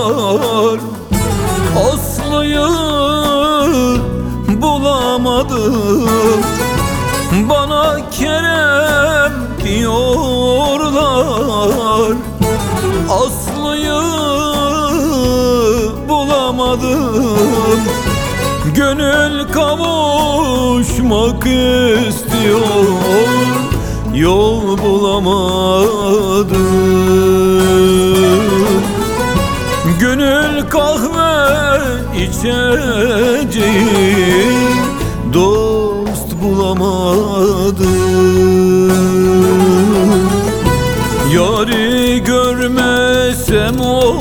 yar, Aslı'yı bulamadım. Bana Kerem diyorlar, Aslı'yı bulamadım. Gönül kavuşmak istiyor, yol bulamadım. Gönül kahve içeceğim, dost bulamadım. Yari görmesem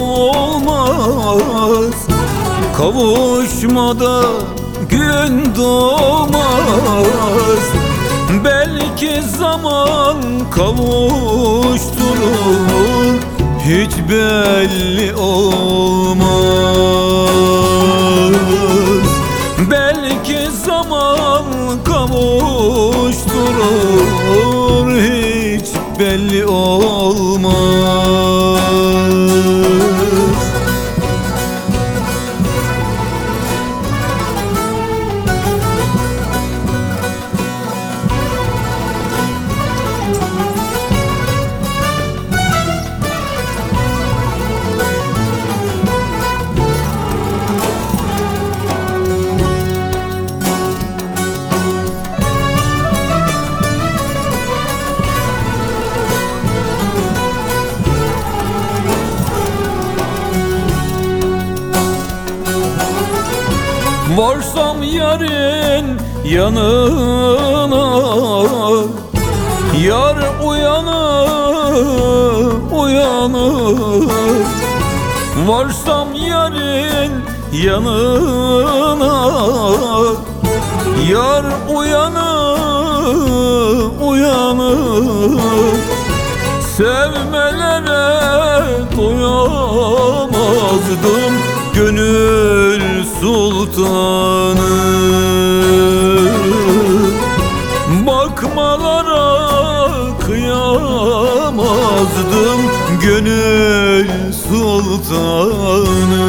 olmaz, kavuşmada gün doğmaz. Belki zaman kavuşturur, hiç belli olmaz. Belki zaman kavuşturur, hiç belli olmaz. Varsam yarın yanına, yar uyanır, uyanır. Varsam yarın yanına, yar uyanır, uyanır. Sevmelere doyamazdım, gönül sultanı. Bakmalara kıyamazdım, gönül sultanı.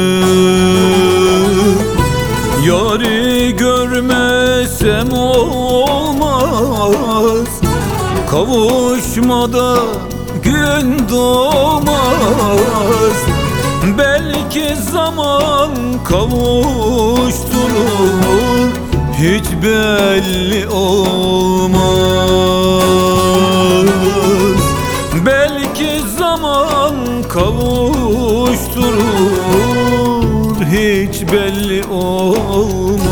Yari görmesem olmaz, kavuşmada gün doğmaz. Belki zaman kavuşturur, hiç belli olmaz. Belki zaman kavuşturur, hiç belli olmaz.